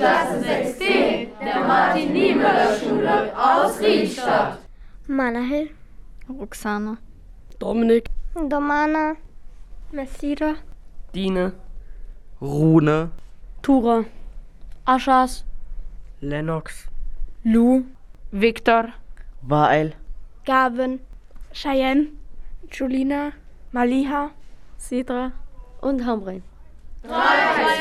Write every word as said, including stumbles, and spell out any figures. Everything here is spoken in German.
Klasse sechs D der Martin-Niemöller-Schule aus Riedstadt. Manahel, Roxana, Dominik, Domana, Messira, Dine, Rune, Tura, Aschas, Lennox, Lou, Victor, Wael, Gavin, Cheyenne, Julina, Maliha, Sidra und Hamrin. drei